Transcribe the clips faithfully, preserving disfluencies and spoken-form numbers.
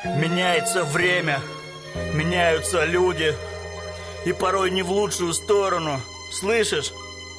Меняется время, меняются люди, и порой не в лучшую сторону. Слышишь?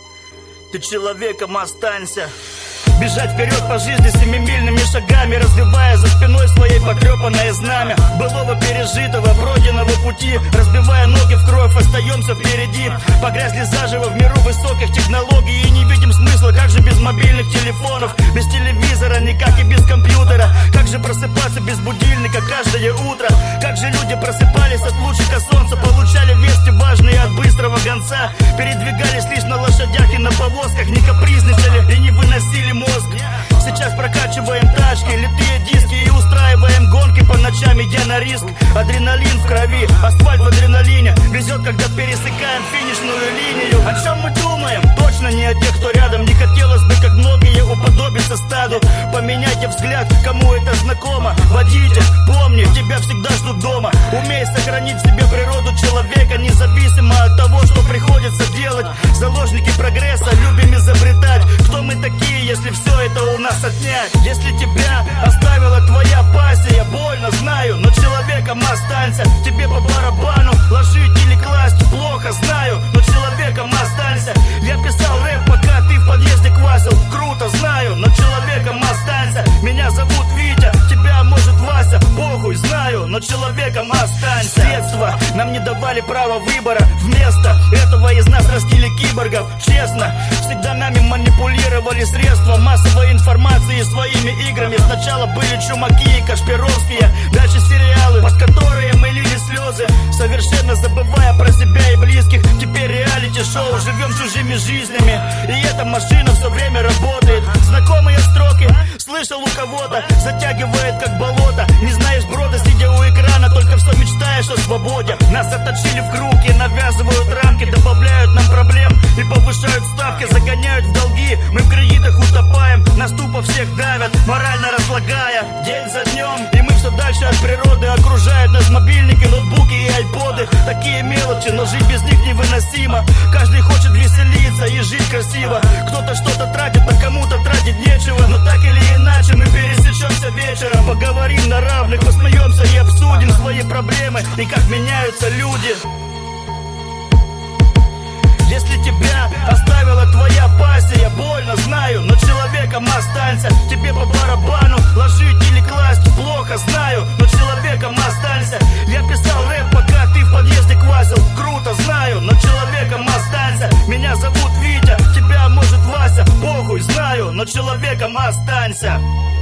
Ты человеком останься. Бежать вперед по жизни семимильными шагами, развивая за спиной своей потрепанное знамя былого пережитого, пройденного пути. Разбивая ноги в кровь, остаемся впереди. Погрязли заживо в миру высоких технологий и не видим смысла. Как же без мобильных телефонов, без телевизора, никак и без компьютера? Как же просыпаться без будильника каждое утро? Как же люди просыпались от лучика солнца, получали вести важные от быстрого гонца, передвигались лишь на лошадях и на повозках, не капризничали и не выносили мозг. Сейчас прокачиваем тачки, литые диски и устраиваем гонки по ночам, идя на риск. Адреналин в крови, асфальт в адреналине везет, когда пересекаем финишную линию. О чем мы думаем? Точно не о тех, кто рядом. Не хотелось бы, как многие, уподобиться стаду. Поменяйте взгляд, кому это знакомо. Водитель, помни, тебя всегда ждут дома. Умей сохранить в себе природу человека, независимо от того, что приходится делать. Заложники прогресса, любим изобретать. Кто мы такие, если все это у нас отнять? Если тебя оставила твоя пассия, больно, знаю, но человеком останься. Тебе по барабану ложить или класть, плохо, знаю, но человеком останься. Я писал рэп, пока ты в подъезде квасил, круто, знаю, но человеком останься. Меня зовут Витя, тебя может Вася, похуй, знаю, но человеком останься. С детства нам не давали права выбора, вместо этого из нас растили киборгов. Честно, всегда нами манипулировали средства массовой информации своими играми. Сначала были чумаки и Кашпировские, дальше сериалы, под которые мы лили слезы, совершенно забывая про себя и близких. Теперь реалити-шоу, живем чужими жизнями, и эта машина все время работает. Знакомые строки слышал у кого-то, затягивает как болото. Не знаешь брода, сидя у экрана, только все мечтаешь о свободе. Нас заточили в круг и навязывают рамки, добавляют нам проблем и повышают ставки, загоняют в долги. Мы в кредитах утопаем, нас тупо всех давят, морально разлагая день за днем. И мы все дальше от природы, окружают нас мобильники, ноутбуки и айподы. Такие мелочи, но жить без них невыносимо. Каждый хочет веселиться и жить красиво. Кто-то что-то тратит, а кому-то тратить нечего. Но так или иначе мы пересечемся вечером, поговорим на равных, посмеемся и обсудим свои проблемы и как меняются люди. Если тебя оставила твоя пассия, больно, знаю, но человеком останься. Тебе по барабану ложить или класть, плохо, знаю, но человеком останься. Я писал рэп, пока ты в подъезде квасил, круто, знаю, но человеком останься. Меня зовут Витя, тебя может Вася, похуй, знаю, но человеком останься.